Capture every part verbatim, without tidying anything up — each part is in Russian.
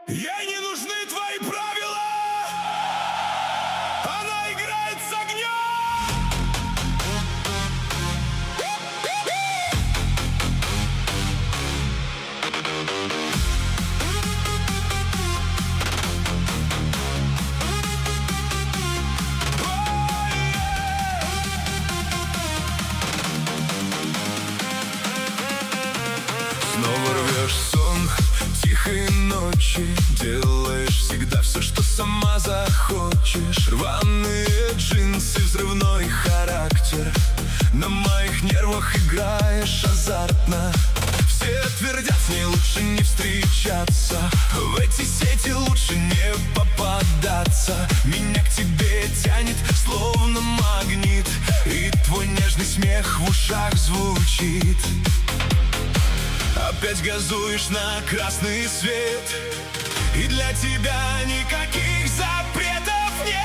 Ей не нужны твои правила, она играет с огнем. Снова рвешь сон тихой ночи, делаешь всегда все, что сама захочешь. Рваные джинсы, взрывной характер, на моих нервах играешь азартно. Все твердят, с ней лучше не встречаться, в эти сети лучше не попадаться. Меня к тебе тянет, словно магнит, и твой нежный смех в ушах звучит. Опять газуешь на красный свет, и для тебя никаких запретов нет.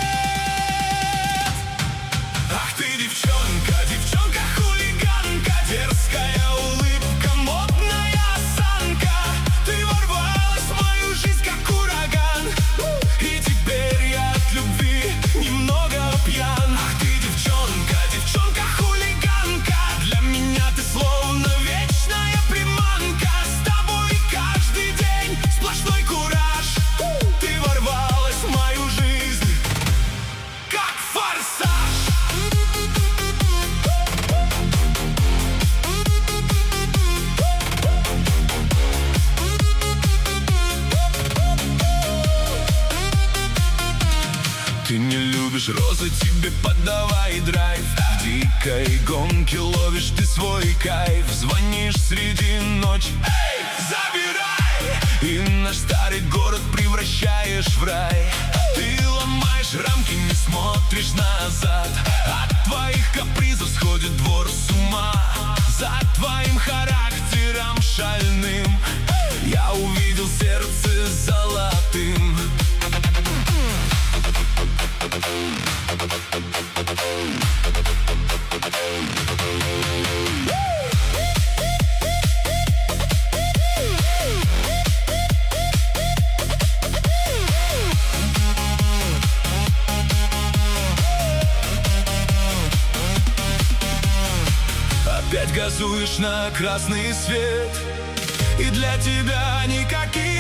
Ах ты, девчонка, девчонка-хулиганка, дерзкая улыбка, модная осанка. Ты ворвалась в мою жизнь, как ураган, и теперь я от любви немного пьян. Ах ты, девчонка, девчонка-хулиганка, для меня ты словно вечная приманка. С тобой каждый день сплошной кураж, ты ворвалась в мою жизнь, как форсаж. Ты не любишь розы, тебе подавай драйв. В дикой гонке ловишь ты свой кайф. Звонишь среди ночи, эй, забирай! И наш старый город превращаешь в рай. Ты ломаешь рамки, не смотришь назад. От твоих капризов сходит двор с ума. За твоим характером шальным я увидел сердце золотым. Опять газуешь на красный свет, и для тебя никаких